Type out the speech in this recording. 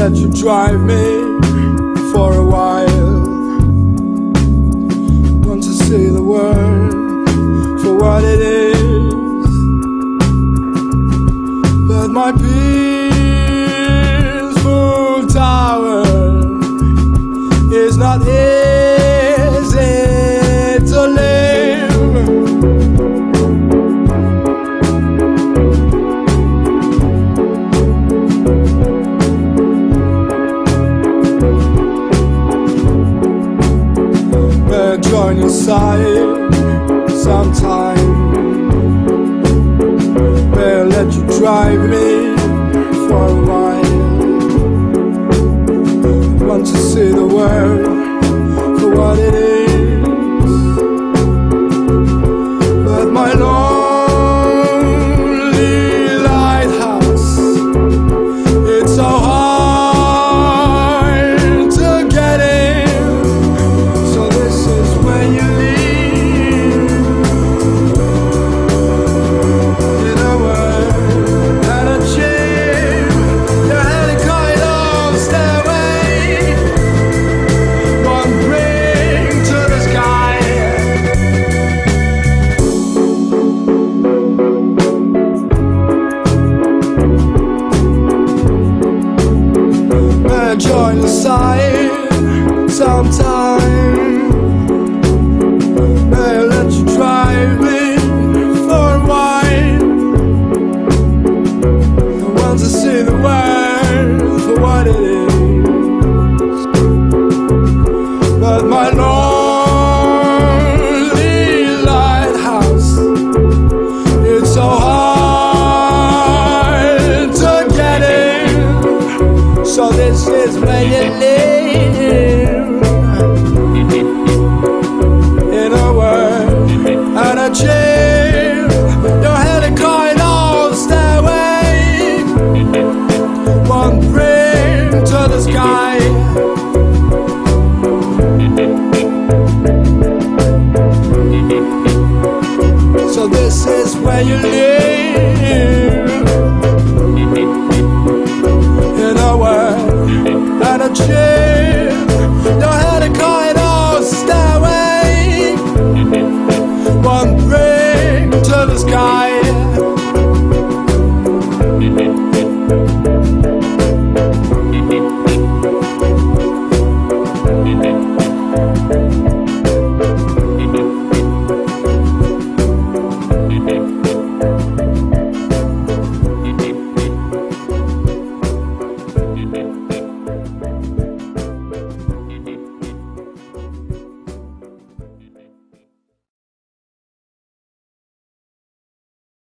let you drive me for a while. Want to see the world for what it is, but my peaceful tower is not easy to live. May I join your side sometime? May I let you drive me for a while? Want to see the world for what it is, but my lonely lighthouse, it's so hard to get in. So this is when you leave, in a word and a chip, your head kind of stairway, one bring to the sky. May I join the side sometime?